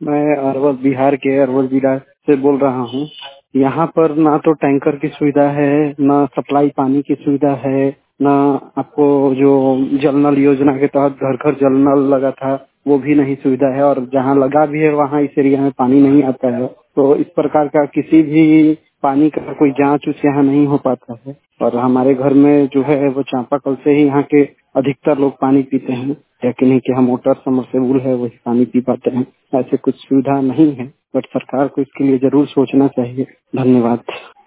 मैं अरवल बिहार के अरवल जिला से बोल रहा हूँ। यहाँ पर ना तो टैंकर की सुविधा है, ना सप्लाई पानी की सुविधा है, ना आपको जो जल नल योजना के तहत घर घर जल नल लगा था वो भी नहीं सुविधा है, और जहाँ लगा भी है वहाँ इस एरिया में पानी नहीं आता है। तो इस प्रकार का किसी भी पानी का कोई जांच उस यहाँ नहीं हो पाता है। और हमारे घर में जो है वो चापाकल से ही यहाँ के अधिकतर लोग पानी पीते हैं, लेकिन नहीं कि हम मोटर समरसेबुल है वही पानी पी पाते हैं। ऐसे कुछ सुविधा नहीं है, बट सरकार को इसके लिए जरूर सोचना चाहिए। धन्यवाद।